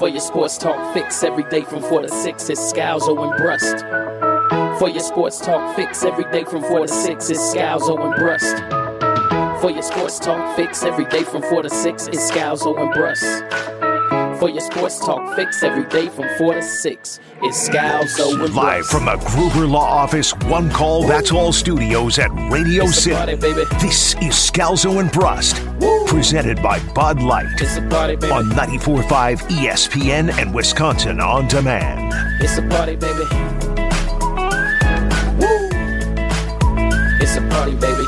For your sports talk fix every day from 4 to 6, it's Scalzo and Brust. For your sports talk fix every day from 4 to 6, it's Scalzo and Brust. For your sports talk fix every day from 4 to 6, it's Scalzo and Brust. For your sports talk fix every day from 4 to 6, it's Scalzo and Brust. Live from the Gruber Law Office, One Call That's All Studios at Radio City. Party, baby. This is Scalzo and Brust, presented by Bud Light It's a party, baby. on 94.5 ESPN and Wisconsin On Demand. It's a party, baby. Woo! It's a party, baby.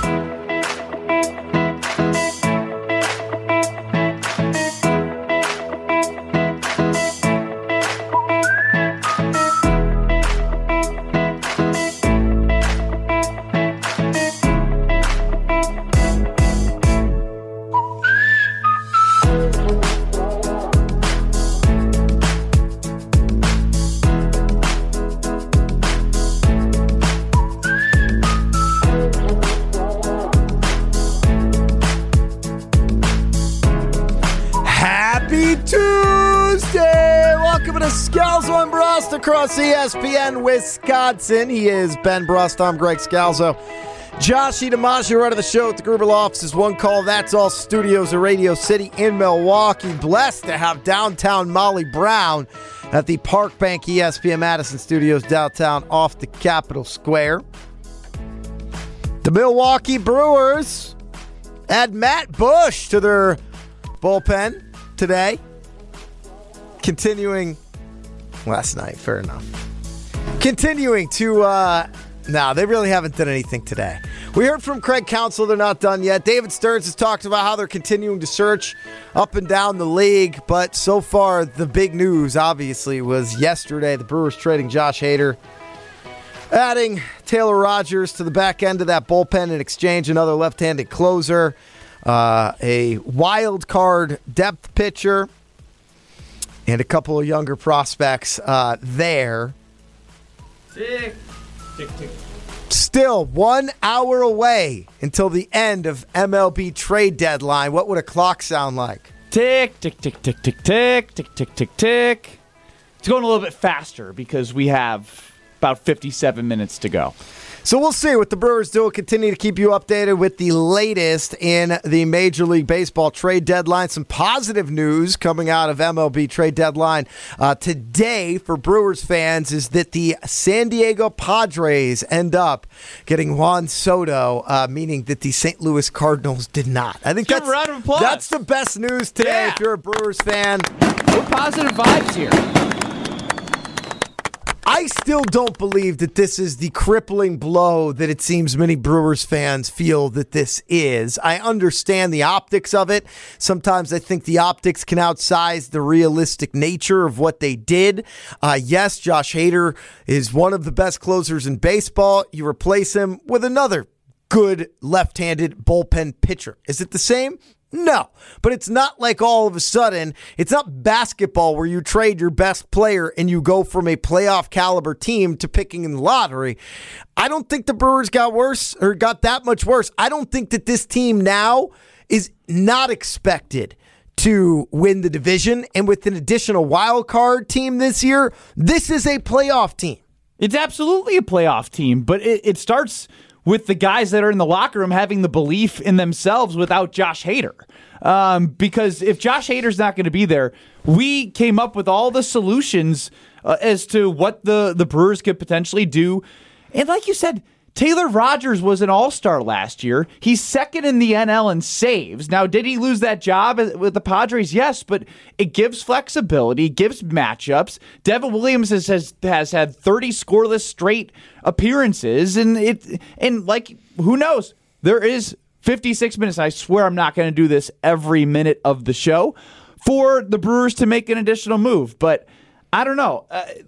Scalzo and Brust across ESPN Wisconsin. He is Ben Brust. I'm Greg Scalzo. Josh DiMaggio, right of the show at the Gruber Law Office's One Call That's All Studios at Radio City in Milwaukee. Blessed to have downtown Molly Brown at the Park Bank ESPN Madison Studios downtown off the Capitol Square. The Milwaukee Brewers add Matt Bush to their bullpen today. Continuing last night, fair enough. Continuing to, no, they really haven't done anything today. We heard from Craig Counsell, they're not done yet. David Stearns has talked about how they're continuing to search up and down the league, but so far the big news, obviously, was yesterday, the Brewers trading Josh Hader, adding Taylor Rogers to the back end of that bullpen in exchange, another left-handed closer, a wild card depth pitcher, and a couple of younger prospects there. Tick, tick, tick. Still 1 hour away until the end of MLB trade deadline. What would a clock sound like? Tick, tick, tick, tick, tick, tick, tick, tick, tick, tick. It's going a little bit faster because we have about 57 minutes to go. So we'll see what the Brewers do. We'll continue to keep you updated with the latest in the Major League Baseball trade deadline. Some positive news coming out of MLB trade deadline today for Brewers fans is that the San Diego Padres end up getting Juan Soto, meaning that the St. Louis Cardinals did not. I think Give a round of applause. That's the best news today if you're a Brewers fan. We're positive vibes here. I still don't believe that this is the crippling blow that it seems many Brewers fans feel that this is. I understand the optics of it. Sometimes I think the optics can outsize the realistic nature of what they did. Yes, Josh Hader is one of the best closers in baseball. You replace him with another good left-handed bullpen pitcher. Is it the same? No, but it's not like all of a sudden, it's not basketball where you trade your best player and you go from a playoff caliber team to picking in the lottery. I don't think the Brewers got worse or got that much worse. I don't think that this team now is not expected to win the division. And with an additional wild card team this year, this is a playoff team. It's absolutely a playoff team, but it starts with the guys that are in the locker room having the belief in themselves without Josh Hader. Because if Josh Hader's not going to be there, we came up with all the solutions as to what the Brewers could potentially do. And like you said, Taylor Rogers was an all-star last year. He's second in the NL in saves. Now, did he lose that job with the Padres? Yes, but it gives flexibility, gives matchups. Devin Williams has had 30 scoreless straight appearances, and like, who knows? There is 56 minutes. I swear I'm not going to do this every minute of the show for the Brewers to make an additional move, but I don't know.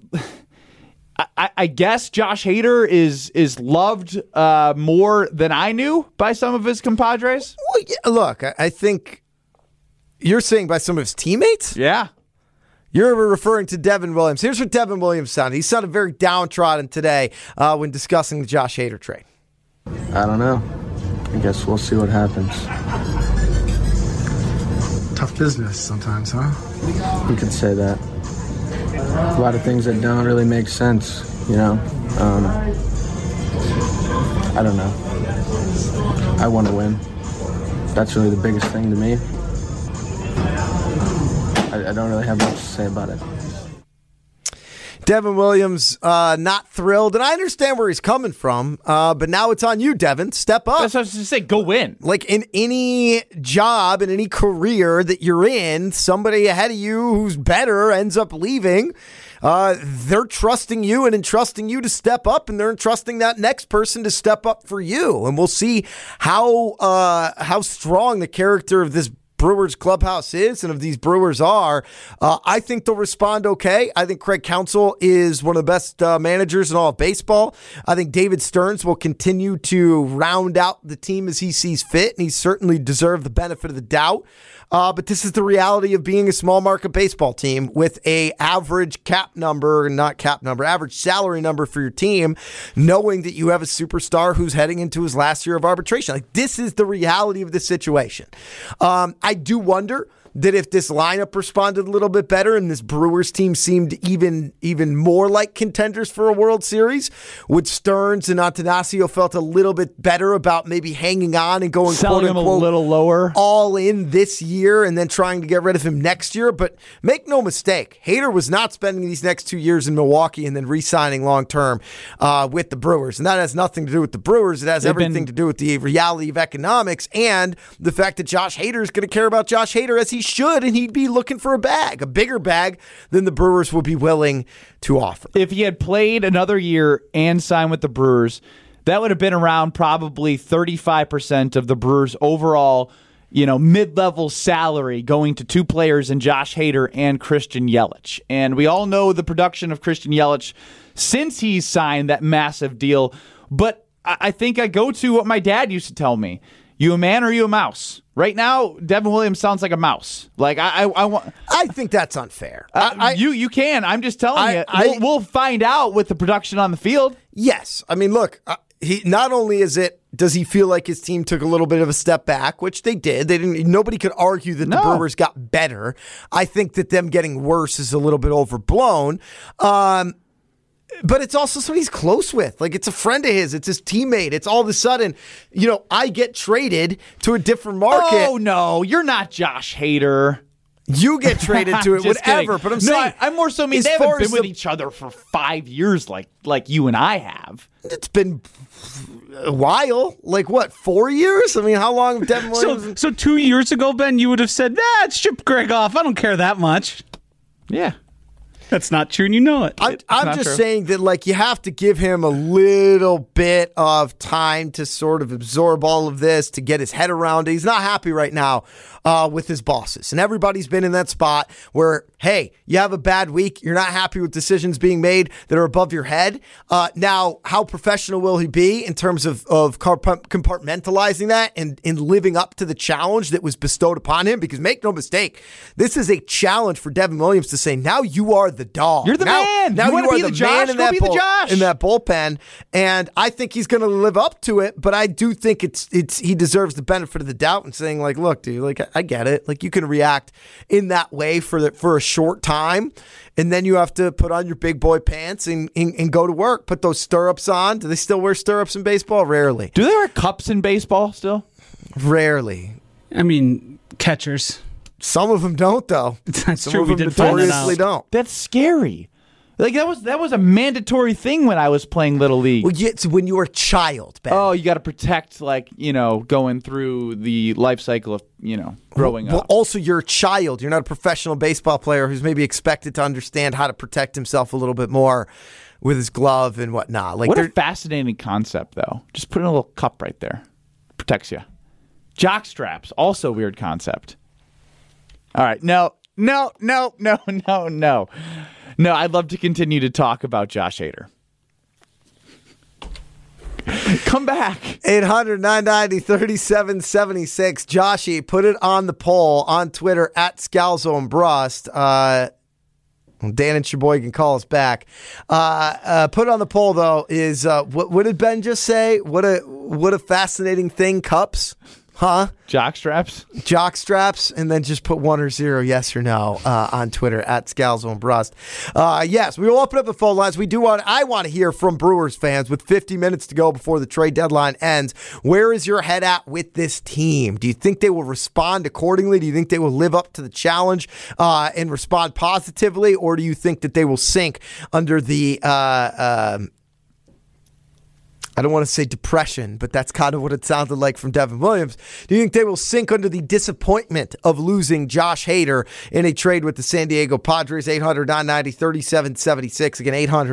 I guess Josh Hader is loved more than I knew by some of his compadres. Well, yeah, look, I think you're saying by some of his teammates? Yeah. You're referring to Devin Williams. Here's what Devin Williams sounded. He sounded very downtrodden today when discussing the Josh Hader trade. I don't know. I guess we'll see what happens. Tough business sometimes, huh? You could say that. a lot of things that don't really make sense, you know. I don't know. I want to win. That's really the biggest thing to me. I don't really have much to say about it. Devin Williams not thrilled, and I understand where he's coming from, but now it's on you, Devin. Step up. That's what I was going to say. Go win. Like in any job, in any career that you're in, somebody ahead of you who's better ends up leaving. They're trusting you and entrusting you to step up, and they're entrusting that next person to step up for you. And we'll see how strong the character of this Brewers clubhouse is and if these Brewers are. I think they'll respond okay. I think Craig Counsell is one of the best managers in all of baseball. I think David Stearns will continue to round out the team as he sees fit, and he certainly deserves the benefit of the doubt. But this is the reality of being a small market baseball team with a average average salary number for your team, knowing that you have a superstar who's heading into his last year of arbitration. Like, this is the reality of the situation. I do wonder that if this lineup responded a little bit better and this Brewers team seemed even more like contenders for a World Series, would Stearns and Attanasio felt a little bit better about maybe hanging on and going selling him a little lower, all in this year and then trying to get rid of him next year. But make no mistake, Hader was not spending these next 2 years in Milwaukee and then re-signing long-term with the Brewers. And that has nothing to do with the Brewers. It has everything to do with the reality of economics and the fact that Josh Hader is going to care about Josh Hader as he should, and he'd be looking for a bigger bag than the Brewers would be willing to offer. If he had played another year and signed with the Brewers, that would have been around probably 35% of the Brewers' overall, mid-level salary going to two players in Josh Hader and Christian Yelich. And we all know the production of Christian Yelich since he's signed that massive deal. But I think I go to what my dad used to tell me. You a man or you a mouse? Right now, Devin Williams sounds like a mouse. Like I think that's unfair. You can. I'm just telling you. We'll find out with the production on the field. Yes. I mean, look, he not only does he feel like his team took a little bit of a step back, which they did. Nobody could argue that the Brewers got better. I think that them getting worse is a little bit overblown. But it's also somebody he's close with. Like, it's a friend of his. It's his teammate. It's all of a sudden, I get traded to a different market. Oh, no. You're not Josh Hader. You get traded to it, whatever. Kidding. But I'm saying, I'm more so mean they haven't been with each other for 5 years like you and I have. It's been a while. Like, what, 4 years? I mean, how long have Devin Williams? So 2 years ago, Ben, you would have said, ship Greg off. I don't care that much. Yeah. That's not true, and you know it. I'm just saying that, you have to give him a little bit of time to sort of absorb all of this, to get his head around it. He's not happy right now with his bosses. And everybody's been in that spot where, hey, you have a bad week. You're not happy with decisions being made that are above your head. Now, how professional will he be in terms of compartmentalizing that and living up to the challenge that was bestowed upon him? Because make no mistake, this is a challenge for Devin Williams to say, now you are the dog. You're the man. Now you want to be the Josh? Go be the Josh. In that bullpen. And I think he's going to live up to it, but I do think he deserves the benefit of the doubt and saying, look, dude, I get it. You can react in that way for a short time, and then you have to put on your big boy pants and go to work. Put those stirrups on. Do they still wear stirrups in baseball? Rarely. Do they wear cups in baseball still? Rarely. I mean, catchers. Some of them don't, though. That's Some true. of them notoriously don't. That's scary. That was a mandatory thing when I was playing Little League. Well, it's when you were a child, Ben. Oh, you got to protect, going through the life cycle of, growing up. Also, you're a child. You're not a professional baseball player who's maybe expected to understand how to protect himself a little bit more with his glove and whatnot. What a fascinating concept, though. Just put in a little cup right there. Protects you. Jock straps, also weird concept. All right. No. No, I'd love to continue to talk about Josh Hader. Come back. 800-990-3776. Joshy, put it on the poll on Twitter at Scalzo and Brust. Dan and Chaboy can call us back. Put it on the poll, though, is what did Ben just say? What a fascinating thing, cups. Huh? Jock straps? Jock straps, and then just put 1 or 0, yes or no, on Twitter at Scalzo and Brust. Yes, we will open up the phone lines. I want to hear from Brewers fans with 50 minutes to go before the trade deadline ends. Where is your head at with this team? Do you think they will respond accordingly? Do you think they will live up to the challenge and respond positively, or do you think that they will sink under the I don't want to say depression, but that's kind of what it sounded like from Devin Williams. Do you think they will sink under the disappointment of losing Josh Hader in a trade with the San Diego Padres? 800-990-3776. Again,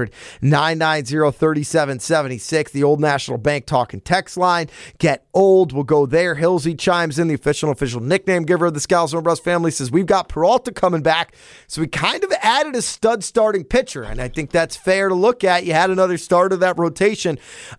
800-990-3776. The Old National Bank talking text line. Get old. We'll go there. Hillsy chimes in, the official nickname giver of the Scalzo and Brust family, says, we've got Peralta coming back, so we kind of added a stud starting pitcher, and I think that's fair to look at. You had another start of that rotation.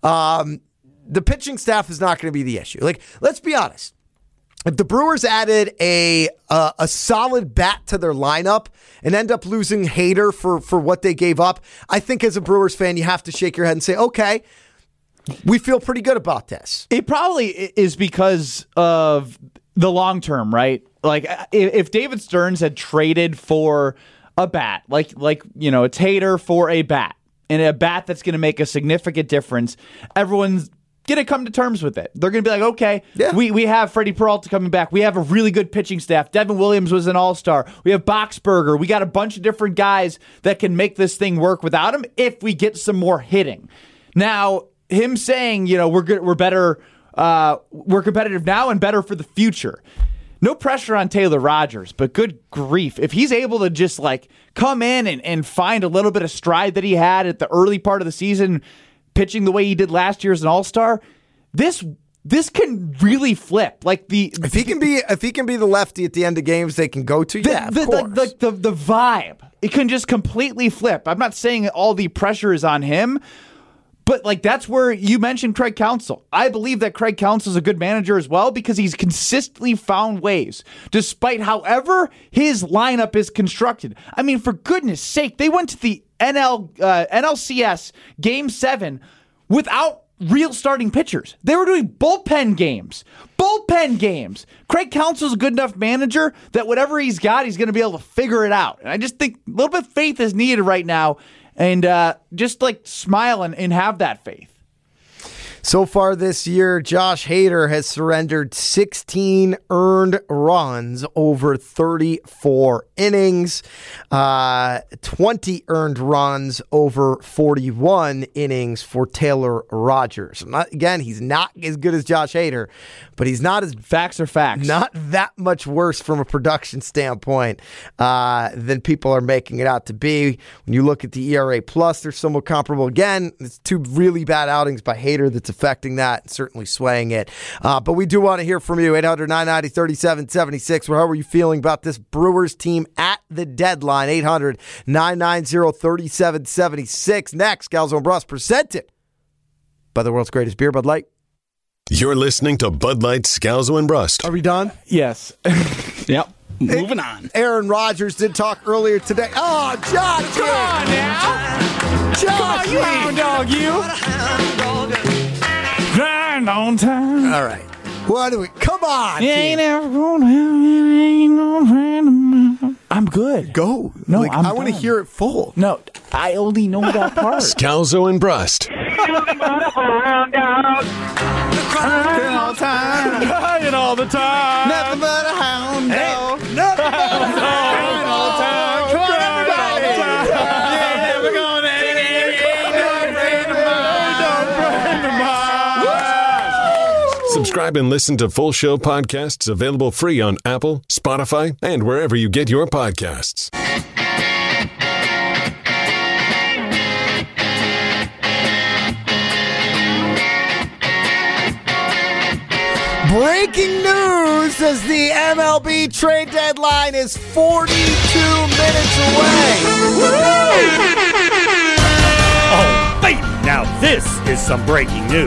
The pitching staff is not going to be the issue. Like, let's be honest. If the Brewers added a solid bat to their lineup and end up losing Hader for what they gave up, I think as a Brewers fan, you have to shake your head and say, okay, we feel pretty good about this. It probably is because of the long term, right? Like, if David Stearns had traded for a bat, like it's Hader for a bat, and a bat that's going to make a significant difference, everyone's going to come to terms with it. They're going to be like, okay, we have Freddie Peralta coming back. We have a really good pitching staff. Devin Williams was an all-star. We have Boxberger. We got a bunch of different guys that can make this thing work without him if we get some more hitting. Now, him saying, we're good, we're better, we're competitive now and better for the future. No pressure on Taylor Rogers, but good grief. If he's able to just come in and find a little bit of stride that he had at the early part of the season, pitching the way he did last year as an all-star, this can really flip. If he can be the lefty at the end of games they can go to, of course. The vibe, it can just completely flip. I'm not saying all the pressure is on him, but that's where you mentioned Craig Counsell. I believe that Craig Counsell is a good manager as well because he's consistently found ways, despite however his lineup is constructed. I mean, for goodness sake, they went to the NLCS Game 7 without real starting pitchers. They were doing bullpen games. Craig Counsell's a good enough manager that whatever he's got, he's going to be able to figure it out. And I just think a little bit of faith is needed right now. And just smile and have that faith. So far this year, Josh Hader has surrendered 16 earned runs over 34 innings, 20 earned runs over 41 innings for Taylor Rogers. He's not as good as Josh Hader, but he's not as... Facts are facts. Not that much worse from a production standpoint than people are making it out to be. When you look at the ERA+, they're somewhat comparable. Again, it's two really bad outings by Hader that's affecting that and certainly swaying it. But we do want to hear from you. 800-990-3776. How are you feeling about this Brewers team at the deadline? 800-990-3776. Next, Scalzo and Brust, presented by the world's greatest beer, Bud Light. You're listening to Bud Light, Scalzo and Brust. Are we done? Yes. Yep. Moving on. Aaron Rodgers did talk earlier today. Oh, John! Come on now! John! Come on, you hound dog, you! Grind on time. All right. What do we... Come on, you ain't ever gonna have it, ain't no friend of mine. I'm good. Go. No, I want to hear it full. No, I only know that part. Scalzo and Brust. All time. Crying all the time. Nothing but a hound dog. Nothing but a hound all the time. Come on, everybody. Yeah, we're going to ain't no friend of mine. Subscribe and listen to full show podcasts available free on Apple, Spotify, and wherever you get your podcasts. Breaking news as the MLB trade deadline is 42 minutes away. Oh, baby, now this is some breaking news.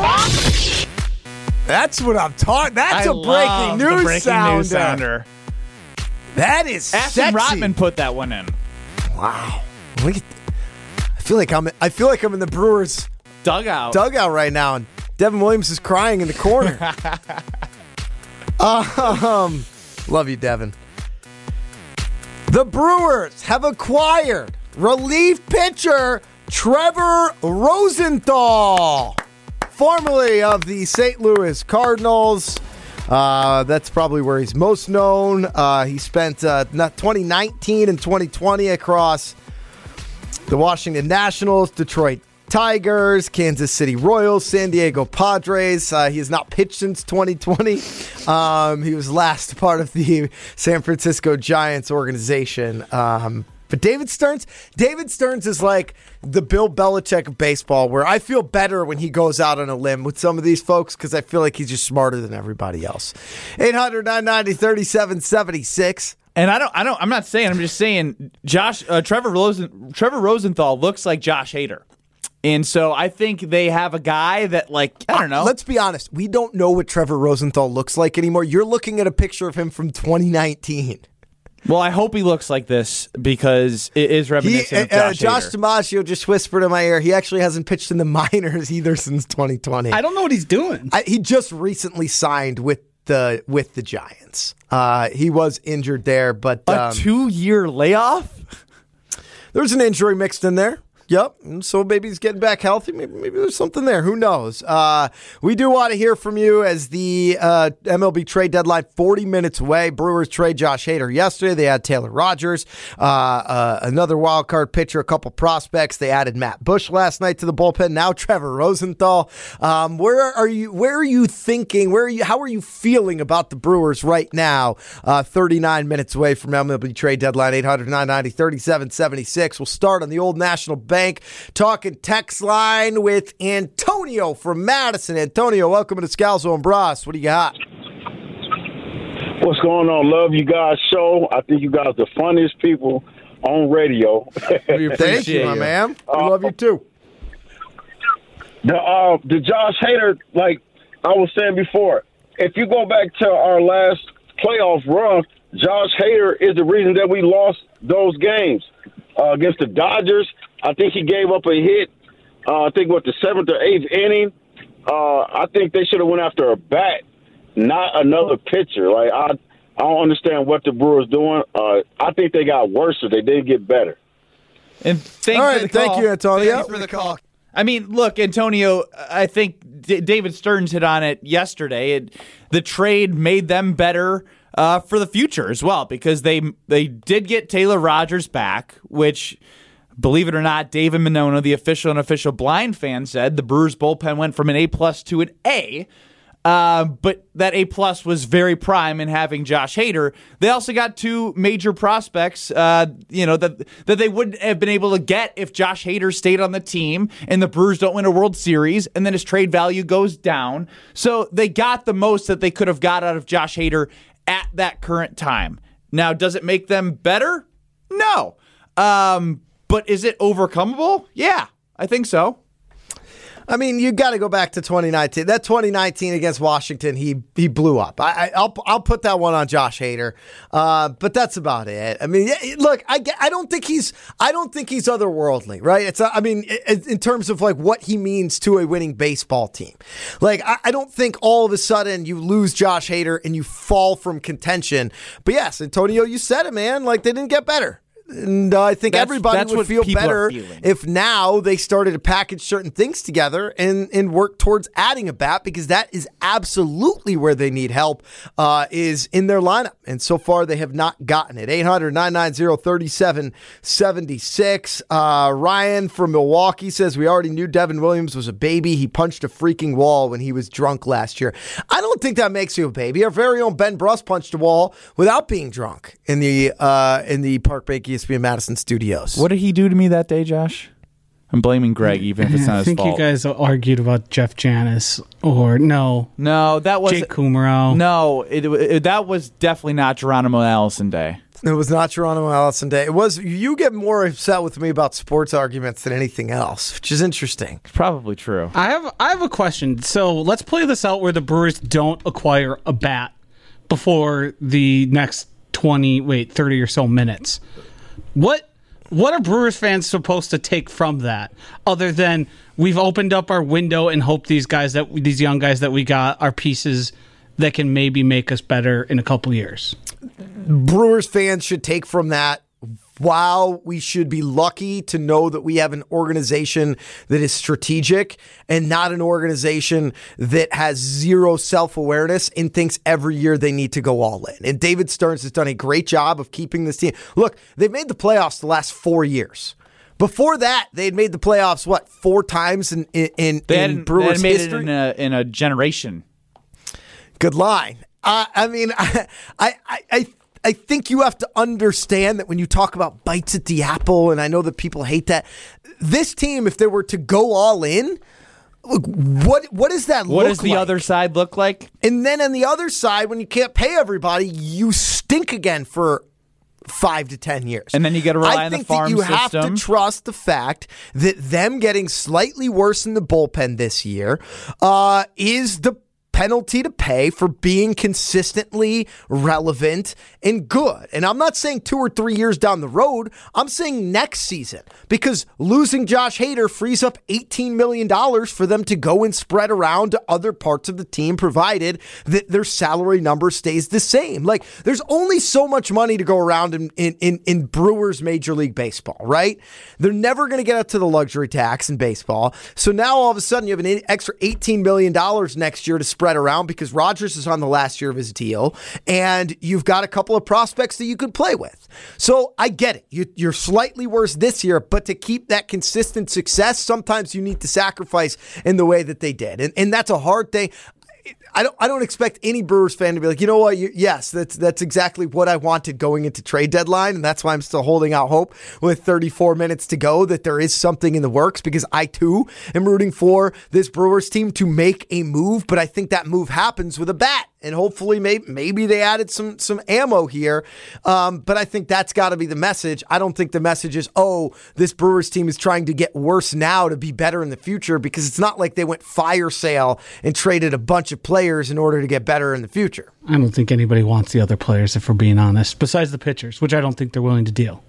That's what I'm talking. That's a breaking news sounder. That is Ashton sexy. Rotman put that one in. Wow. Look at, I feel like I'm in the Brewers dugout right now, and Devin Williams is crying in the corner. Love you, Devin. The Brewers have acquired relief pitcher Trevor Rosenthal, formerly of the St. Louis Cardinals. That's probably where he's most known. He spent 2019 and 2020 across the Washington Nationals, Detroit Tigers, Kansas City Royals, San Diego Padres. He has not pitched since 2020. He was last part of the San Francisco Giants organization. But David Stearns is like the Bill Belichick of baseball, where I feel better when he goes out on a limb with some of these folks because I feel like he's just smarter than everybody else. 800-990-3776. And I'm not saying, I'm just saying Trevor Rosenthal looks like Josh Hader. And so I think they have a guy that, like, I don't know. Let's be honest. We don't know what Trevor Rosenthal looks like anymore. You're looking at a picture of him from 2019. Well, I hope he looks like this because it is reminiscent of Josh DiMaggio just whispered in my ear he actually hasn't pitched in the minors either since 2020. I don't know what he's doing. He just recently signed with the Giants. He was injured there, but a 2-year layoff? There's an injury mixed in there. Yep. So maybe he's getting back healthy. Maybe there's something there. Who knows? We do want to hear from you as the MLB trade deadline 40 minutes away. Brewers trade Josh Hader yesterday. They had Taylor Rogers, another wild card pitcher, a couple prospects. They added Matt Bush last night to the bullpen. Now Trevor Rosenthal. Where are you thinking? How are you feeling about the Brewers right now? 39 minutes away from MLB trade deadline. 800-990-3776. We'll start on the Old National Bank. Talking text line with Antonio from Madison. Antonio, welcome to Scalzo and Bras. What do you got? What's going on? Love you guys' show. I think you guys are the funniest people on radio. Thank you, my man. We love you too. The Josh Hader, like I was saying before, if you go back to our last playoff run, Josh Hader is the reason that we lost those games against the Dodgers. I think he gave up a hit, I think, the 7th or 8th inning. I think they should have went after a bat, not another pitcher. Like, I don't understand what the Brewers doing. I think they got worse, or they didn't get better. And thank you, Antonio. Thank you for the call. I mean, look, Antonio, I think David Stearns hit on it yesterday. The trade made them better for the future as well, because they did get Taylor Rogers back, which, believe it or not, David Minono, the official and official blind fan, said the Brewers bullpen went from an A+ to an A. But that A+ was very prime in having Josh Hader. They also got two major prospects, that they wouldn't have been able to get if Josh Hader stayed on the team and the Brewers don't win a World Series, and then his trade value goes down. So they got the most that they could have got out of Josh Hader at that current time. Now, does it make them better? No. But is it overcomable? Yeah, I think so. I mean, you got to go back to 2019. That 2019 against Washington, he blew up. I'll put that one on Josh Hader, but that's about it. I mean, look, I don't think he's otherworldly, right? In terms of like what he means to a winning baseball team. Like, I don't think all of a sudden you lose Josh Hader and you fall from contention. But yes, Antonio, you said it, man. Like, they didn't get better. And I think everybody would feel better if now they started to package certain things together and work towards adding a bat, because that is absolutely where they need help, is in their lineup. And so far, they have not gotten it. 800-990-3776. Ryan from Milwaukee says, we already knew Devin Williams was a baby. He punched a freaking wall when he was drunk last year. I don't think that makes you a baby. Our very own Ben Bruss punched a wall without being drunk in the Park Bank ESPN Madison studios. What did he do to me that day, Josh? I'm blaming Greg, even if it's not his fault. I think you guys argued about Jeff Janis, or no, that was Jake Kummerow. No, that was definitely not Geronimo Allison Day. It was not Geronimo Allison Day. It was. You get more upset with me about sports arguments than anything else, which is interesting. It's probably true. I have a question. So let's play this out where the Brewers don't acquire a bat before the next 30 or so minutes. What are Brewers fans supposed to take from that, other than we've opened up our window and hope these young guys that we got are pieces that can maybe make us better in a couple years. Brewers fans should take from that, wow, we should be lucky to know that we have an organization that is strategic and not an organization that has zero self-awareness and thinks every year they need to go all in. And David Stearns has done a great job of keeping this team. Look, they've made the playoffs the last 4 years. Before that, they had made the playoffs, 4 times in Brewers history? Made it in a generation. Good line. I think you have to understand that when you talk about bites at the apple, and I know that people hate that, this team, if they were to go all in, what does that look like? What does the other side look like? And then on the other side, when you can't pay everybody, you stink again for 5 to 10 years. And then you got to rely on the farm system. I think that you have to trust the fact that them getting slightly worse in the bullpen this year is the penalty to pay for being consistently relevant and good. And I'm not saying 2 or 3 years down the road. I'm saying next season, because losing Josh Hader frees up $18 million for them to go and spread around to other parts of the team, provided that their salary number stays the same. Like, there's only so much money to go around in Brewers Major League Baseball, right? They're never going to get up to the luxury tax in baseball. So now all of a sudden you have an extra $18 million next year to spread around because Rodgers is on the last year of his deal and you've got a couple of prospects that you could play with. So I get it. You're slightly worse this year, but to keep that consistent success, sometimes you need to sacrifice in the way that they did. And that's a hard thing. I don't expect any Brewers fan to be like, you know what? Yes, that's exactly what I wanted going into trade deadline, and that's why I'm still holding out hope with 34 minutes to go that there is something in the works, because I too am rooting for this Brewers team to make a move, but I think that move happens with a bat. And hopefully maybe they added some ammo here. But I think that's got to be the message. I don't think the message is, this Brewers team is trying to get worse now to be better in the future, because it's not like they went fire sale and traded a bunch of players in order to get better in the future. I don't think anybody wants the other players, if we're being honest, besides the pitchers, which I don't think they're willing to deal.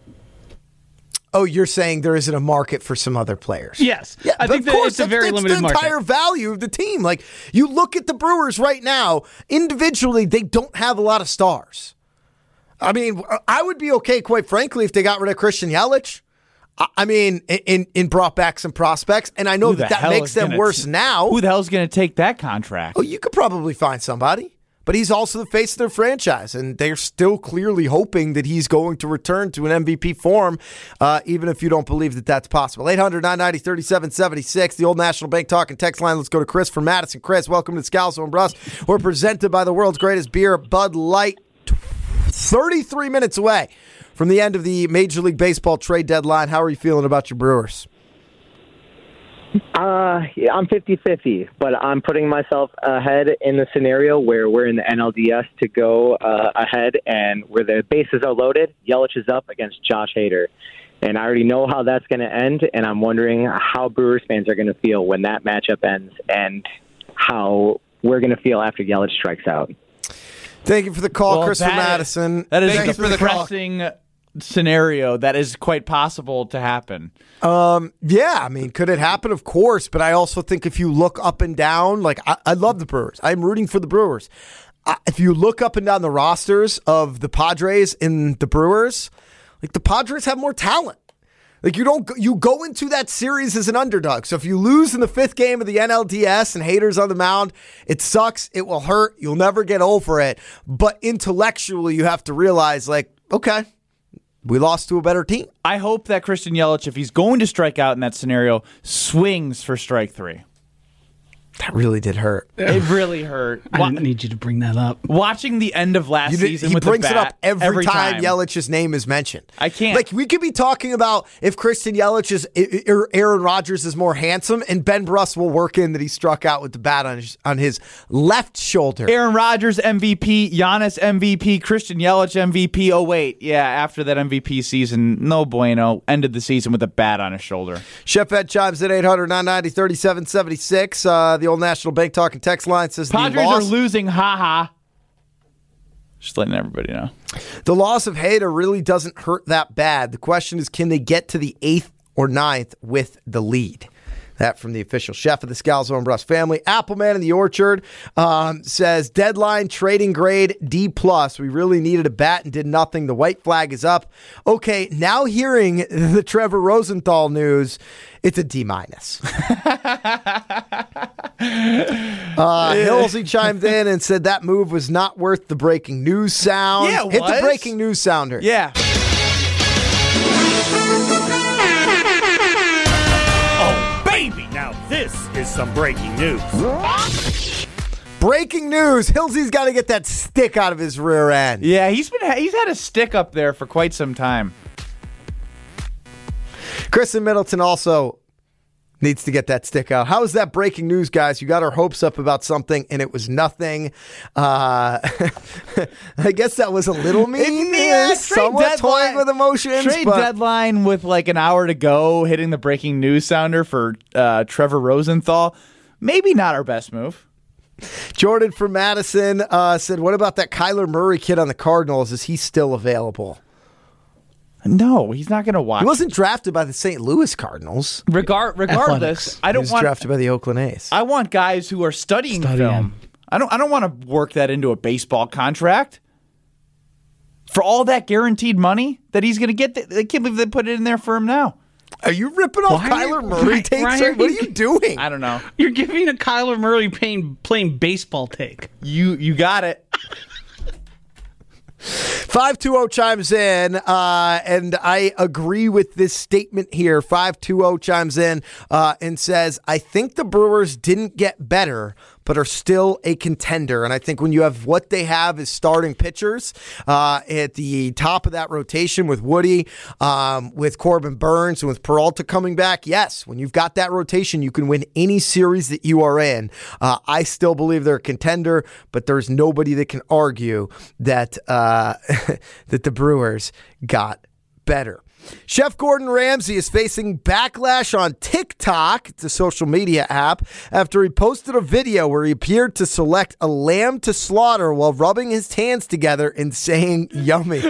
Oh, you're saying there isn't a market for some other players? Yes. Yeah, I think that it's a very limited market. That's the entire value of the team. Like, you look at the Brewers right now, individually, they don't have a lot of stars. I mean, I would be okay, quite frankly, if they got rid of Christian Yelich. I mean, and brought back some prospects, and I know that makes them worse now. Who the hell is going to take that contract? Oh, you could probably find somebody. But he's also the face of their franchise, and they're still clearly hoping that he's going to return to an MVP form, even if you don't believe that that's possible. 800-990-3776, the Old National Bank talk and text line. Let's go to Chris from Madison. Chris, welcome to Scalzo and Brust. We're presented by the world's greatest beer, Bud Light. 33 minutes away from the end of the Major League Baseball trade deadline. How are you feeling about your Brewers? I'm 50-50, but I'm putting myself ahead in the scenario where we're in the NLDS to go ahead and where the bases are loaded. Yelich is up against Josh Hader. And I already know how that's going to end, and I'm wondering how Brewers fans are going to feel when that matchup ends and how we're going to feel after Yelich strikes out. Thank you for the call, Chris from Madison. That is a depressing scenario that is quite possible to happen. Yeah, I mean, could it happen? Of course, but I also think if you look up and down, like, I love the Brewers. I'm rooting for the Brewers. If you look up and down the rosters of the Padres and the Brewers, like, the Padres have more talent. Like, you go into that series as an underdog. So if you lose in the 5th game of the NLDS and Hader's on the mound, it sucks. It will hurt. You'll never get over it. But intellectually, you have to realize, like, okay, we lost to a better team. I hope that Christian Yelich, if he's going to strike out in that scenario, swings for strike 3. That really did hurt. It really hurt. I didn't need you to bring that up. Watching the end of last season with the bat, he brings it up every time Yelich's name is mentioned. I can't. Like, we could be talking about if Christian Yelich or Aaron Rodgers is more handsome, and Ben Brust will work in that he struck out with the bat on his left shoulder. Aaron Rodgers MVP, Giannis MVP, Christian Yelich MVP. Oh, wait. Yeah, after that MVP season, no bueno. Ended the season with a bat on his shoulder. Chef Ed chimes at 800-990-3776. The Old National Bank talk and text line says Padres are losing, haha. Just letting everybody know. The loss of Hader really doesn't hurt that bad. The question is, can they get to the 8th or 9th with the lead? That from the official chef of the Scalzo and Brust family. Appleman in the Orchard says, deadline trading grade D+. We really needed a bat and did nothing. The white flag is up. Okay, now hearing the Trevor Rosenthal news, it's a D-. Hillsy chimed in and said that move was not worth the breaking news sound. Yeah, it Hit was. the breaking news sounder. Yeah. Baby, now this is some breaking news. Breaking news. Hillsy's got to get that stick out of his rear end. Yeah, he's had a stick up there for quite some time. Chris in Middleton also needs to get that stick out. How is that breaking news, guys? You got our hopes up about something, and it was nothing. I guess that was a little mean. Somewhat toying with emotions. Trade deadline with like an hour to go, hitting the breaking news sounder for Trevor Rosenthal. Maybe not our best move. Jordan from Madison said, what about that Kyler Murray kid on the Cardinals? Is he still available? No, he's not going to watch. He wasn't drafted by the St. Louis Cardinals. Regardless, Athletics. I don't He was want drafted by the Oakland A's. I want guys who are studying film. I don't want to work that into a baseball contract. For all that guaranteed money that he's going to get, I can't believe they put it in there for him now. Are you ripping off Kyler Murray takes? What are you doing? I don't know. You're giving a Kyler Murray playing baseball take. You got it. 520 chimes in, and I agree with this statement here. 520 chimes in and says, I think the Brewers didn't get better, but are still a contender. And I think when you have what they have is starting pitchers at the top of that rotation with Woody, with Corbin Burns, and with Peralta coming back, yes, when you've got that rotation, you can win any series that you are in. I still believe they're a contender, but there's nobody that can argue that that the Brewers got better. Chef Gordon Ramsay is facing backlash on TikTok, it's a social media app, after he posted a video where he appeared to select a lamb to slaughter while rubbing his hands together and saying yummy.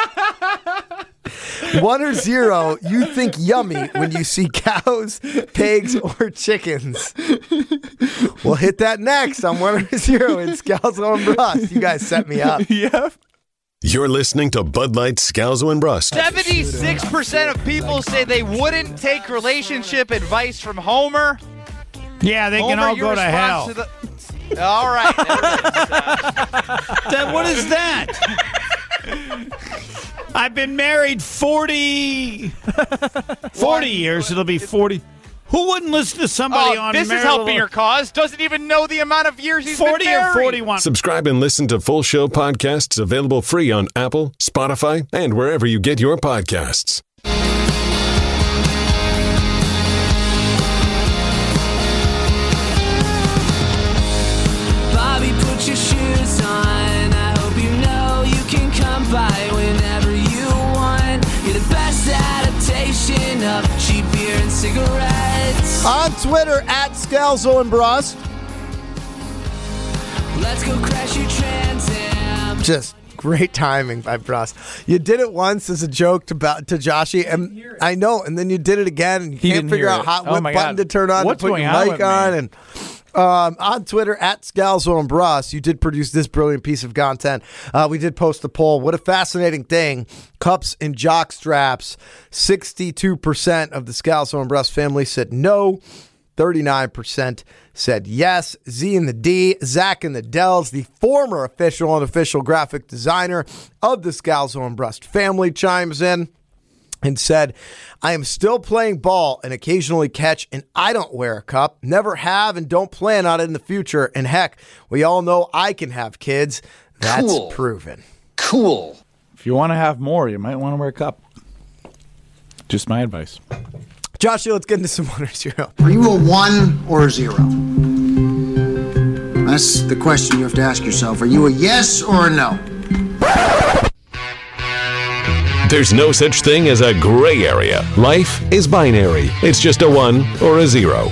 1 or 0, you think yummy when you see cows, pigs, or chickens. We'll hit that next on 1 or 0 in Scalzo and Brust. You guys set me up. Yep. You're listening to Bud Light, Scalzo, and Brust. 76% of people say they wouldn't take relationship advice from Homer. Yeah, they can all go to hell. All right. What is that? I've been married 40 years. It'll be 40. Who wouldn't listen to somebody on this is helping your cause. Doesn't even know the amount of years he's 40 been married. or 41. Subscribe and listen to full show podcasts available free on Apple, Spotify, and wherever you get your podcasts. Bobby, put your shoes on. I hope you know you can come by whenever you want. You're the best adaptation of cheap beer and cigarettes. On Twitter, at Scalzo and Brust. Let's go crash your Trans Am. Just great timing by Brust. You did it once as a joke to Joshy, and I know, and then you did it again, and you can't figure out what button to turn on to put your mic on. And on Twitter, at Scalzo and Brust, you did produce this brilliant piece of content. We did post a poll. What a fascinating thing. Cups and jock straps. 62% of the Scalzo and Brust family said no. 39% said yes. Z and the D, Zach and the Dells, the former official and unofficial graphic designer of the Scalzo and Brust family, chimes in and said, I am still playing ball and occasionally catch, and I don't wear a cup. Never have and don't plan on it in the future. And heck, we all know I can have kids. That's proven. Cool. If you want to have more, you might want to wear a cup. Just my advice. Joshua, let's get into some 1 or 0. Are you a 1 or a 0? That's the question you have to ask yourself. Are you a yes or a no? There's no such thing as a gray area. Life is binary. It's just a 1 or a 0.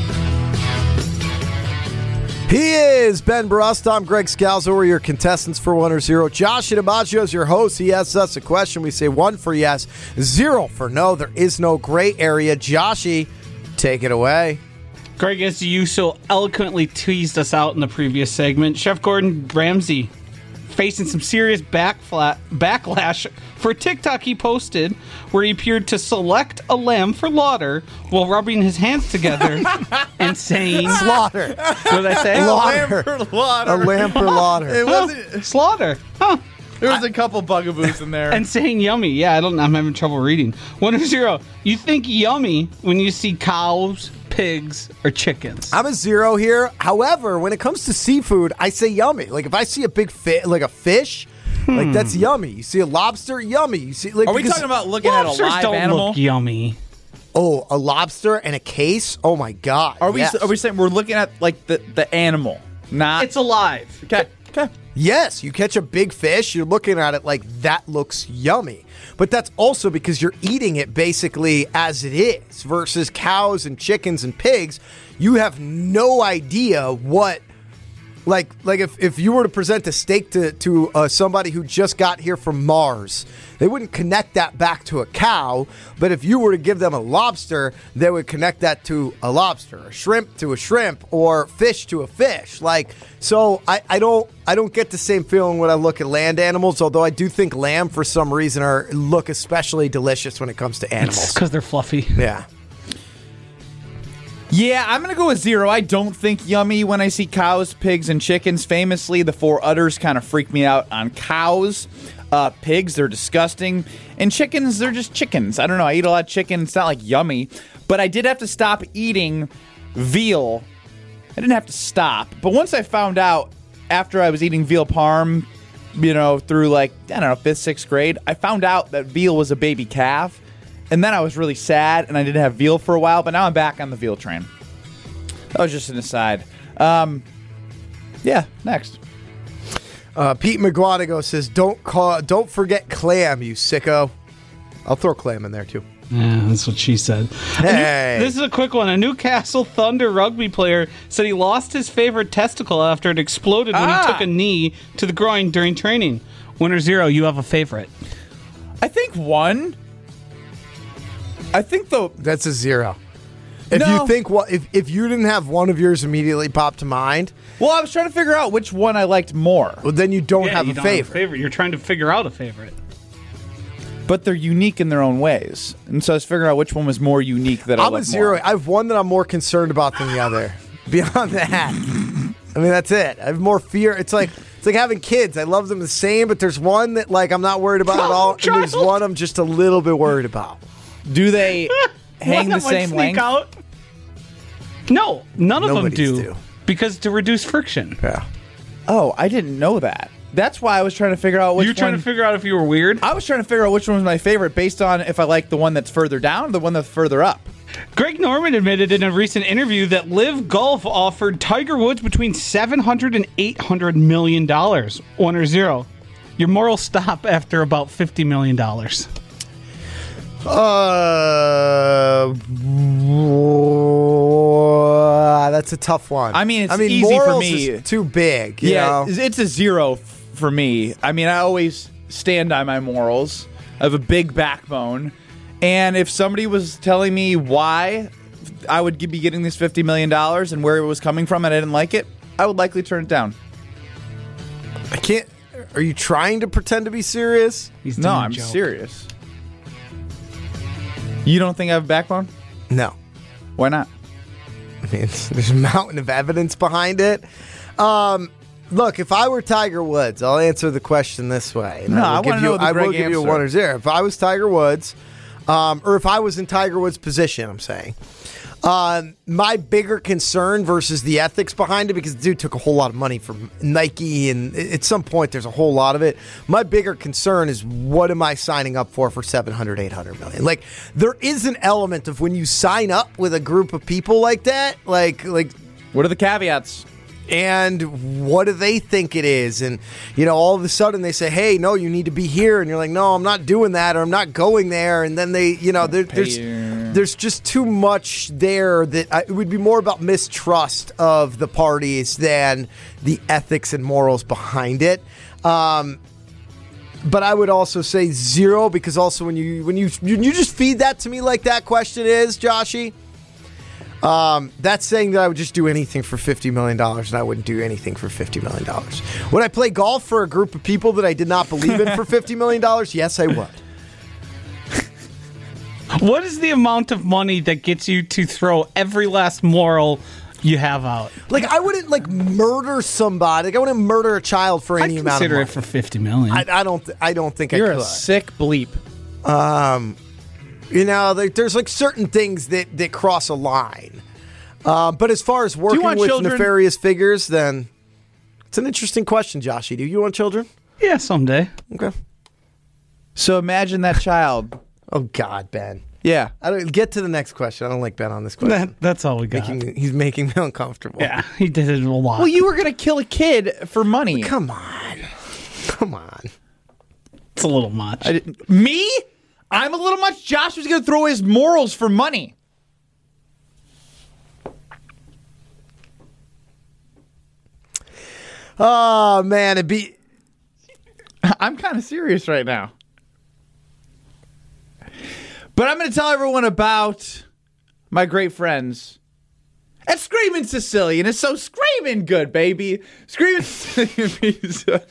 He is Ben Brust. I'm Greg Scalzo. We're your contestants for 1 or 0. Josh DiMaggio is your host. He asks us a question. We say 1 for yes, 0 for no. There is no gray area. Joshy, take it away. Greg, as you so eloquently teased us out in the previous segment, Chef Gordon Ramsay facing some serious backlash for a TikTok he posted where he appeared to select a lamb for laughter while rubbing his hands together and saying... Slaughter. What did I say? Laughter. A lamb for laughter. It wasn't Slaughter. Huh. There was a couple bugaboos in there. And saying yummy. Yeah, I'm having trouble reading. 1 or 0. You think yummy when you see cows, pigs, or chickens? I'm a 0 here. However, when it comes to seafood, I say yummy. Like if I see a big like a fish, like that's yummy. You see a lobster, yummy. You see, like, are we talking about looking at a live don't animal? Look yummy. Oh, a lobster and a case? Oh my God. Are we yes. are we saying we're looking at like the animal, not It's alive. Okay. Yes, you catch a big fish, you're looking at it like that looks yummy. But that's also because you're eating it basically as it is versus cows and chickens and pigs. You have no idea what, like if you were to present a steak to somebody who just got here from Mars, they wouldn't connect that back to a cow. But if you were to give them a lobster, they would connect that to a lobster, a shrimp to a shrimp, or fish to a fish. Like, so I don't get the same feeling when I look at land animals, although I do think lamb for some reason look especially delicious when it comes to animals. Because they're fluffy. Yeah. Yeah, I'm going to go with 0. I don't think yummy when I see cows, pigs, and chickens. Famously, the 4 udders kind of freak me out on cows. Pigs, they're disgusting. And chickens, they're just chickens. I don't know. I eat a lot of chicken. It's not like yummy. But I did have to stop eating veal. I didn't have to stop. But once I found out after I was eating veal parm, through like, I don't know, 5th, 6th grade, I found out that veal was a baby calf. And then I was really sad, and I didn't have veal for a while, but now I'm back on the veal train. That was just an aside. Yeah, next. Pete McGuadigo says, don't forget clam, you sicko. I'll throw clam in there, too. Yeah, that's what she said. Hey. This is a quick one. A Newcastle Thunder rugby player said he lost his favorite testicle after it exploded when he took a knee to the groin during training. 1 or 0, you have a favorite. I think 1. I think that's a 0. If No. you think if you didn't have one of yours immediately pop to mind, well, I was trying to figure out which one I liked more. Well, then you don't have you a don't favorite. You're trying to figure out a favorite. But they're unique in their own ways. And so I was figuring out which one was more unique that I I'm a liked 0. more. I have one that I'm more concerned about than the other. Beyond that, I mean, that's it. I have more fear. It's like having kids. I love them the same, but there's one that like I'm not worried about at all, and there's one I'm just a little bit worried about. Do they hang the same length? Out? No, none of them Nobody's do. Because to reduce friction. Yeah. Oh, I didn't know that. That's why I was trying to figure out which one. You're trying to figure out if you were weird? I was trying to figure out which one was my favorite based on if I like the one that's further down or the one that's further up. Greg Norman admitted in a recent interview that Live Golf offered Tiger Woods between $700 and $800 million. 1 or 0. Your moral stop after about $50 million. That's a tough one. I mean, it's easy for morals me. is too big. You Yeah, know? it's a 0 for me. I mean, I always stand on my morals. I have a big backbone. And if somebody was telling me why I would be getting this $50 million and where it was coming from and I didn't like it, I would likely turn it down. I can't. Are you trying to pretend to be serious? No, I'm serious. You don't think I have a backbone? No. Why not? I mean, there's a mountain of evidence behind it. Look, if I were Tiger Woods, I'll answer the question this way. No, I want to know the I will Greg give you a answer. 1 or 0. If I was Tiger Woods, or if I was in Tiger Woods' position, I'm saying, my bigger concern versus the ethics behind it, because the dude took a whole lot of money from Nike, and at some point there's a whole lot of it. My bigger concern is, what am I signing up for $700, $800 million? Like, there is an element of when you sign up with a group of people like that, like what are the caveats? And what do they think it is? And, you know, all of a sudden they say, hey, no, you need to be here. And you're like, no, I'm not doing that, or I'm not going there. And then they, you know, there's just too much there that it would be more about mistrust of the parties than the ethics and morals behind it. But I would also say 0, because also when you just feed that to me like that question is, Joshy, That's saying that I would just do anything for $50 million, and I wouldn't do anything for $50 million. Would I play golf for a group of people that I did not believe in for $50 million? Yes, I would. What is the amount of money that gets you to throw every last moral you have out? Like, I wouldn't murder somebody. Like, I wouldn't murder a child for any amount of money. I'd consider it for $50 million. I don't think You're I could. a sick bleep. There's certain things that cross a line. But as far as working with children? nefarious figures, then it's an interesting question, Joshy. Do you want children? Yeah, someday. Okay. So imagine that child. Oh God, Ben. Yeah. I don't get to the next question. I don't like Ben on this question. That's all we got. He's making me uncomfortable. Yeah, he did it a lot. Well, you were gonna kill a kid for money. Come on. It's a little much. Me? I'm a little much. Josh was gonna throw his morals for money. Oh man, I'm kind of serious right now. But I'm going to tell everyone about my great friends at Screamin' Sicilian. It's so screaming good, baby. Screamin' Sicilian Pizza.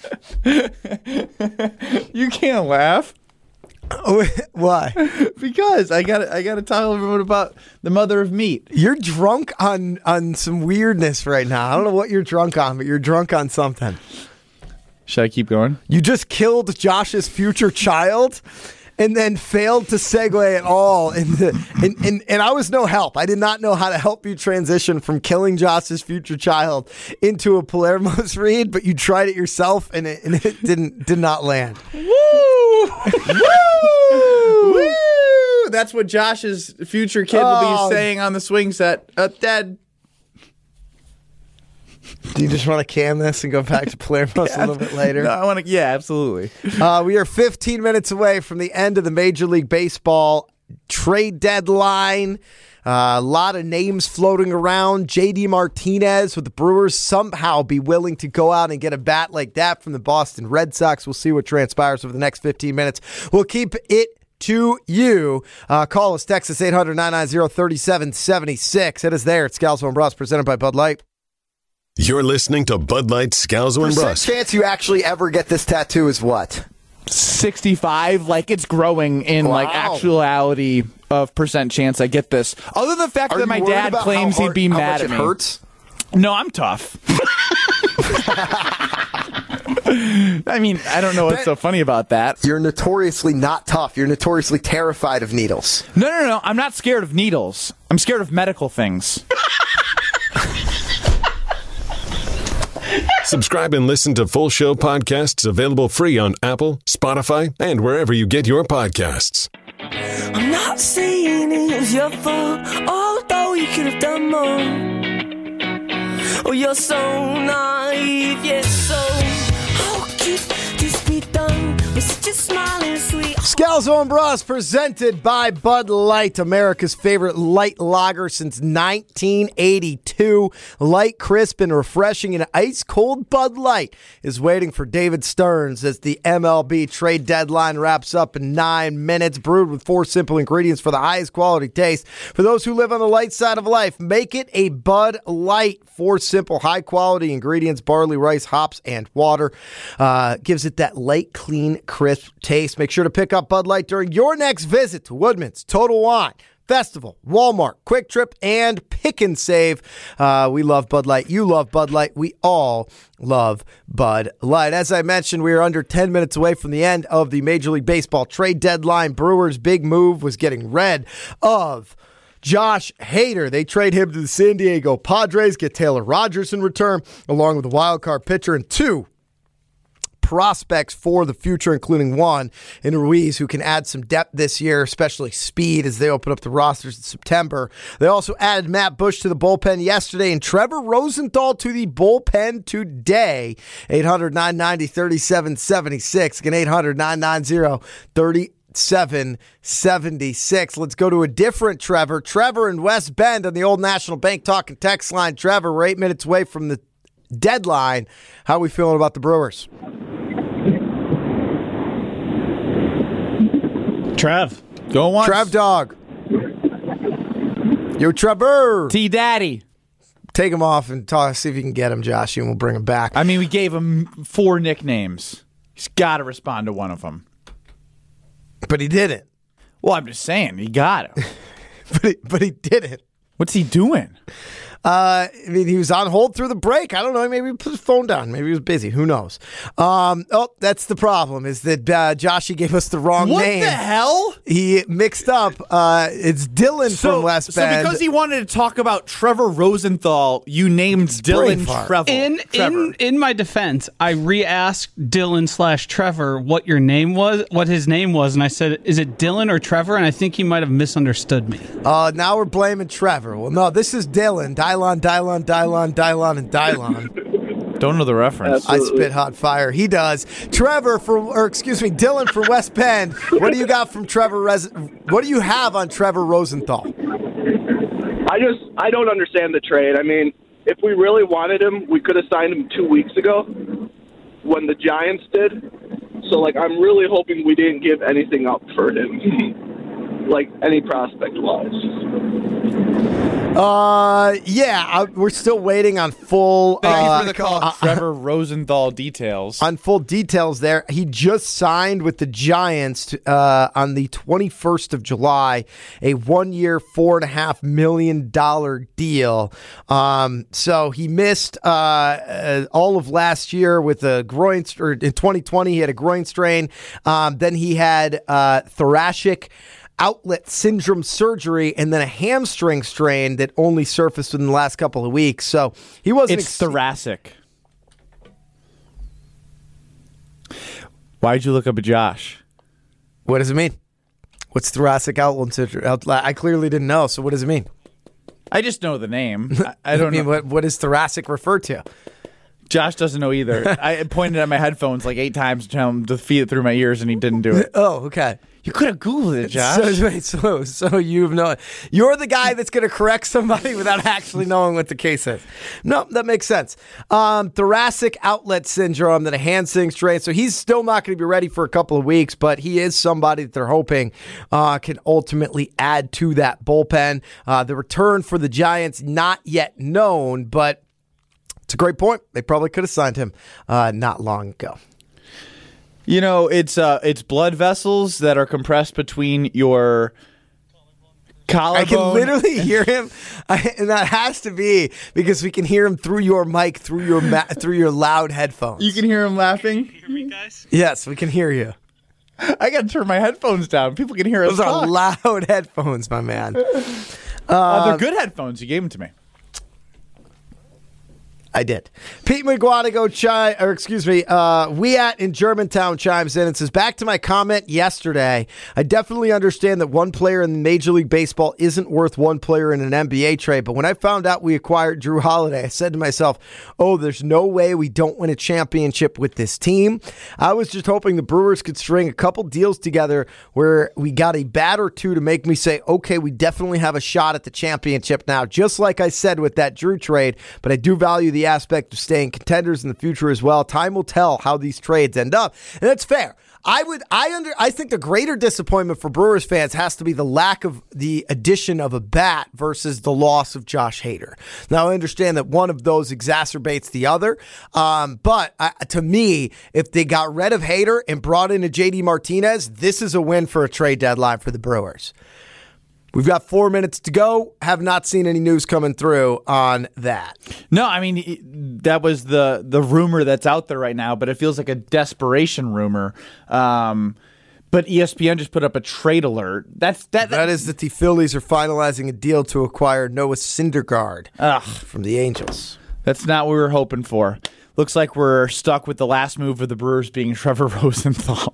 You can't laugh. Why? Because I got to tell everyone about the mother of meat. You're drunk on some weirdness right now. I don't know what you're drunk on, but you're drunk on something. Should I keep going? You just killed Josh's future child and then failed to segue at all. And I was no help. I did not know how to help you transition from killing Josh's future child into a Palermo's read, but you tried it yourself and it did not land. Woo! Woo! That's what Josh's future kid will be saying on the swing set. Dead. Do you just want to can this and go back to Palermo's a little bit later? No, I want to. Yeah, absolutely. We are 15 minutes away from the end of the Major League Baseball trade deadline. A lot of names floating around. JD Martinez with the Brewers somehow be willing to go out and get a bat like that from the Boston Red Sox. We'll see what transpires over the next 15 minutes. We'll keep it to you. Call us, text us 800-990-3776. It is there at Scalzo and Brust, presented by Bud Light. You're listening to Bud Light, Scalzo and Brust. Chance you actually ever get this tattoo is what? 65. Like, it's growing in actuality of percent chance I get this. Other than the fact that my dad claims he'd be mad at me. How much it hurts? No, I'm tough. I mean, I don't know what's so funny about that. You're notoriously not tough. You're notoriously terrified of needles. No. I'm not scared of needles. I'm scared of medical things. Subscribe and listen to full show podcasts available free on Apple, Spotify, and wherever you get your podcasts. I'm not saying it was your fault, although you could have done more. Oh, you're so naive, yet so how could this be done with such a smiling sweet Scalzo and Brust, presented by Bud Light, America's favorite light lager since 1982. Light, crisp, and refreshing, and ice-cold Bud Light is waiting for David Stearns as the MLB trade deadline wraps up in 9 minutes. Brewed with 4 simple ingredients for the highest quality taste. For those who live on the light side of life, make it a Bud Light. 4 simple, high-quality ingredients, barley, rice, hops, and water. Gives it that light, clean, crisp taste. Make sure to pick up Bud Light during your next visit to Woodman's, Total Wine, Festival, Walmart, Quick Trip, and Pick and Save. We love Bud Light. You love Bud Light. We all love Bud Light. As I mentioned, we are under 10 minutes away from the end of the Major League Baseball trade deadline. Brewers' big move was getting rid of Josh Hader. They trade him to the San Diego Padres, get Taylor Rogers in return, along with a wild card pitcher and 2 prospects for the future, including one in Ruiz, who can add some depth this year, especially speed as they open up the rosters in September. They also added Matt Bush to the bullpen yesterday and Trevor Rosenthal to the bullpen today. 800-990-3776. Again, 800-990-3776. Let's go to a different Trevor. Trevor in West Bend on the Old National Bank talking text line. Trevor, we're 8 minutes away from the deadline. How are we feeling about the Brewers? Trev. Go once. Trev Dog. Yo, Trevor. T-Daddy. Take him off and see if you can get him, Josh, and we'll bring him back. I mean, we gave him 4 nicknames. He's got to respond to one of them. But he didn't. Well, I'm just saying, he got him. but he didn't. What's he doing? I mean, he was on hold through the break. I don't know. Maybe he put his phone down. Maybe he was busy. Who knows? That's the problem, is that Joshy gave us the wrong name. What the hell? He mixed up. It's Dylan from West Bend. So because he wanted to talk about Trevor Rosenthal, you named Dylan Trevor. In my defense, I re-asked Dylan/Trevor what his name was, and I said, is it Dylan or Trevor? And I think he might have misunderstood me. Now we're blaming Trevor. Well, no, this is Dylan. Dylon, and Dylon. Don't know the reference. I spit hot fire. He does. Dylan from West Bend. What do you got from Trevor? What do you have on Trevor Rosenthal? I don't understand the trade. I mean, if we really wanted him, we could have signed him 2 weeks ago when the Giants did. So, I'm really hoping we didn't give anything up for him, any prospect-wise. We're still waiting on full. Thank you for the call. Trevor Rosenthal details. On full details there. He just signed with the Giants on the 21st of July, a 1-year, $4.5 million deal. So he missed all of last year with a groin, or in 2020 he had a groin strain. Then he had thoracic outlet syndrome surgery, and then a hamstring strain that only surfaced within the last couple of weeks. So he wasn't. It's thoracic. Why'd you look up at Josh? What does it mean? What's thoracic outlet syndrome? I clearly didn't know. So what does it mean? I just know the name. I don't know. What does thoracic refer to? Josh doesn't know either. I pointed at my headphones 8 times to tell him to feed it through my ears, and he didn't do it. Oh, okay. You could have Googled it, Josh. So you've known. You're the guy that's going to correct somebody without actually knowing what the case is. No, that makes sense. Thoracic outlet syndrome, then a hamstring strain. So he's still not going to be ready for a couple of weeks, but he is somebody that they're hoping can ultimately add to that bullpen. The return for the Giants, not yet known, but it's a great point. They probably could have signed him not long ago. You know, it's blood vessels that are compressed between your collarbone. I can literally hear him, and that has to be because we can hear him through your mic, through your loud headphones. You can hear him laughing? Can you hear me, guys? Yes, we can hear you. I got to turn my headphones down. People can hear us Those talk. are loud headphones, my man. They're good headphones. You gave them to me. I did. Pete McGuanago Weat in Germantown chimes in and says, back to my comment yesterday, I definitely understand that one player in Major League Baseball isn't worth one player in an NBA trade, but when I found out we acquired Drew Holiday, I said to myself, there's no way we don't win a championship with this team. I was just hoping the Brewers could string a couple deals together where we got a bat or two to make me say, okay, we definitely have a shot at the championship now, just like I said with that Drew trade, but I do value the aspect of staying contenders in the future as well. Time will tell how these trades end up, and that's fair. I think the greater disappointment for Brewers fans has to be the lack of the addition of a bat versus the loss of Josh Hader. Now, I understand that one of those exacerbates the other, but to me, if they got rid of Hader and brought in a JD Martinez, this is a win for a trade deadline for the Brewers. We've got 4 minutes to go. Have not seen any news coming through on that. No, I mean, that was the rumor that's out there right now, but it feels like a desperation rumor. But ESPN just put up a trade alert. That is that the Phillies are finalizing a deal to acquire Noah Syndergaard from the Angels. That's not what we were hoping for. Looks like we're stuck with the last move of the Brewers being Trevor Rosenthal.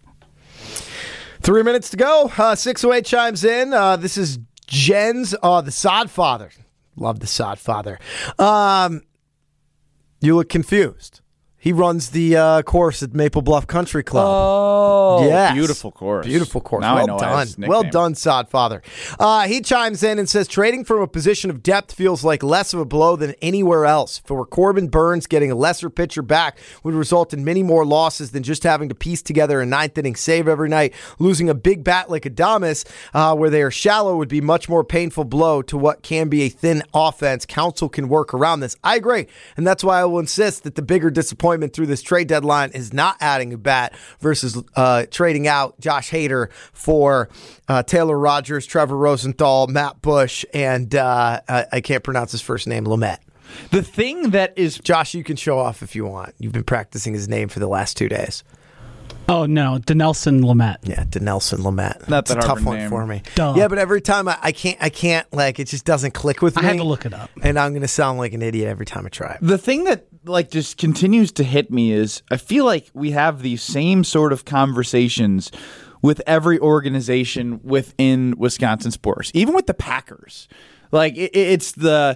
3 minutes to go. 608 chimes in. This is Jen's, the Sod Father. Love the Sod Father. You look confused. He runs the course at Maple Bluff Country Club. Oh, yes. Beautiful course. Beautiful course. Now well I know done. his nickname. Well done, Sodfather. He chimes in and says, trading from a position of depth feels like less of a blow than anywhere else. For Corbin Burns, getting a lesser pitcher back would result in many more losses than just having to piece together a ninth-inning save every night. Losing a big bat like Adames, where they are shallow, would be much more painful blow to what can be a thin offense. Council can work around this. I agree, and that's why I will insist that the bigger disappointment through this trade deadline is not adding a bat versus trading out Josh Hader for Taylor Rogers, Trevor Rosenthal, Matt Bush, and I can't pronounce his first name, Lamet. The thing that is... Josh, you can show off if you want. You've been practicing his name for the last 2 days. Oh, no. Dinelson Lamet. Yeah, Dinelson Lamet. Not That's a tough one name. for me. Duh. Yeah, but every time I can't, like, it just doesn't click with me. I had to look it up. And I'm going to sound like an idiot every time I try. The thing that, like, just continues to hit me is I feel like we have these same sort of conversations with every organization within Wisconsin sports, even with the Packers. Like, it's the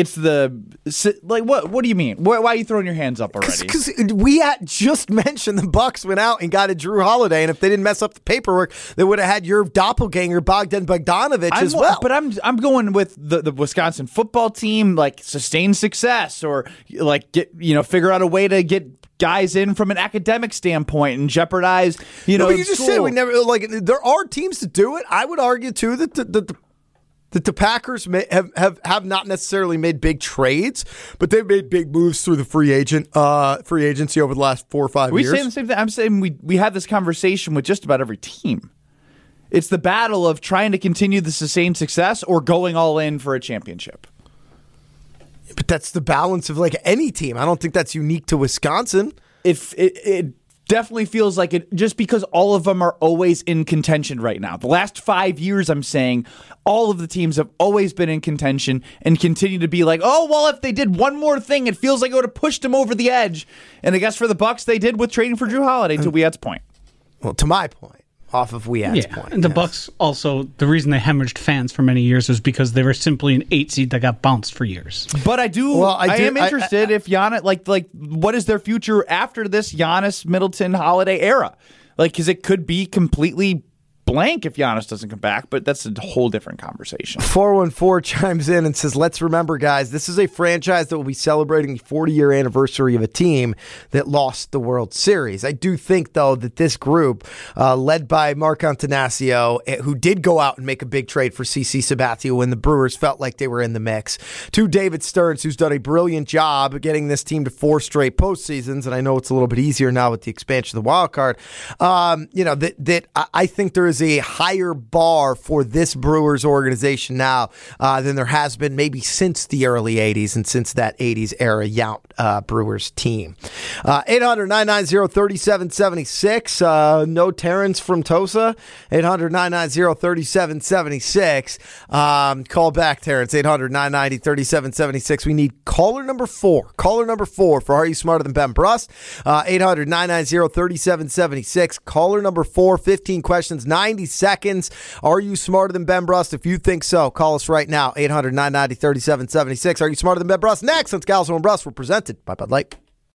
like what do you mean? Why are you throwing your hands up already? Because we had just mentioned the Bucs went out and got a Drew Holiday, and if they didn't mess up the paperwork, they would have had your doppelganger Bogdan Bogdanovic as well. But I'm going with the Wisconsin football team, like sustain success, or like figure out a way to get guys in from an academic standpoint and jeopardize But you just said we never there are teams to do it. I would argue too that the Packers have not necessarily made big trades, but they've made big moves through the free agency over the last 4 or 5 years. We say the same thing. I'm saying we had this conversation with just about every team. It's the battle of trying to continue the sustained success or going all in for a championship. But that's the balance of like any team. I don't think that's unique to Wisconsin. It definitely feels like it, just because all of them are always in contention right now. The last 5 years, I'm saying, all of the teams have always been in contention and continue to be like, oh, well, if they did one more thing, it feels like it would have pushed them over the edge. And I guess for the Bucs, they did with trading for Drew Holiday, to Wead's point. Well, to my point. Off of Wead's point. And the Bucs also, the reason they hemorrhaged fans for many years was because they were simply an 8 seed that got bounced for years. But I am interested if Giannis, like what is their future after this Giannis, Middleton, Holiday era? Like, because it could be completely blank if Giannis doesn't come back, but that's a whole different conversation. 414 chimes in and says, let's remember, guys, this is a franchise that will be celebrating the 40-year anniversary of a team that lost the World Series. I do think, though, that this group, led by Mark Antanasio, who did go out and make a big trade for CC Sabathia when the Brewers felt like they were in the mix, to David Stearns, who's done a brilliant job getting this team to 4 straight postseasons, and I know it's a little bit easier now with the expansion of the wild card, that I think there is a higher bar for this Brewers organization now than there has been maybe since the early 80s and since that 80s era Yount Brewers team. 800-990-3776. No Terrence from Tosa. 800-990-3776. Call back, Terrence. 800-990-3776. We need caller number 4. Caller number 4 for Are You Smarter Than Ben Brust? 800-990-3776. Caller number 4. 15 questions, 90 seconds. Are you smarter than Ben Brust? If you think so, call us right now. 800-990-3776. Are you smarter than Ben Brust? Next on Scalzo and Brust. We're presented by Bud Light.